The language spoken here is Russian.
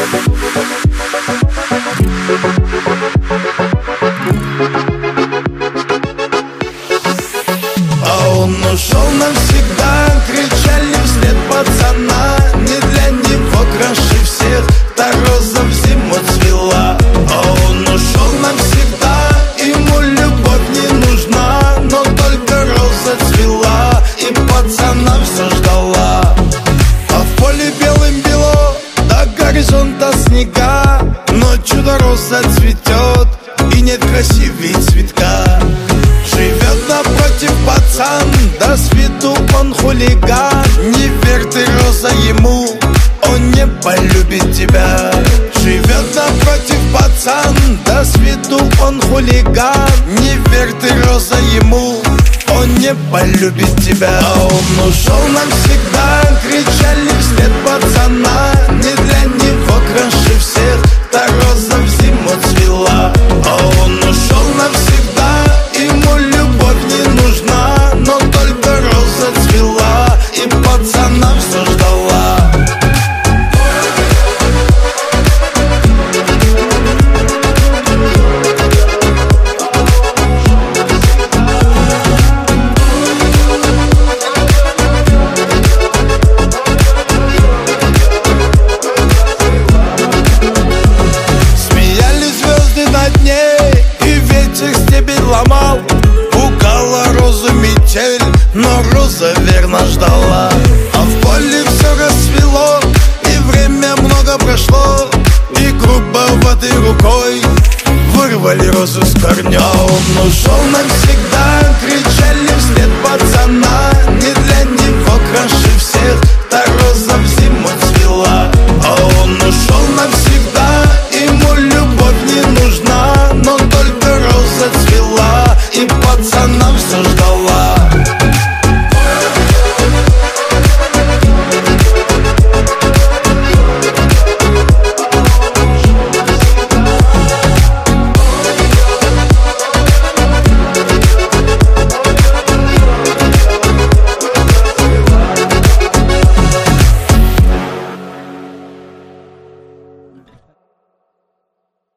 А он ушел навсегда, кричали вслед пацана. Не для него краше всех та роза в зиму цвела. А он ушел навсегда, ему любовь не нужна. Но только роза цвела и пацана все ждала. А в поле белым бело, до горизонта снега. Но чудо-роза цветет, и нет красивей цветка. Живет напротив пацан, да с виду он хулиган. Не верь ты, роза, ему, он не полюбит тебя. Живет напротив пацан, да с виду он хулиган. Не верь ты, роза, ему, он не полюбит тебя. А он ушел навсегда, кричали вслед пацана. Не для него краше всех та роза в зиму цвела. А он ушел навсегда, ему любовь не нужна. Но только роза цвела и пацана все ждала. Ломал, пугала розу метель, но роза верно ждала. А в поле все расцвело, и время много прошло, и грубоватой рукой вырвали розу с корнем. Он ушел навсегда, кричали вслед пацана. Не для него краше всех та роза в зиму цвела. А он ушел навсегда, ему любовь не нужна. Но только роза цвела и пацана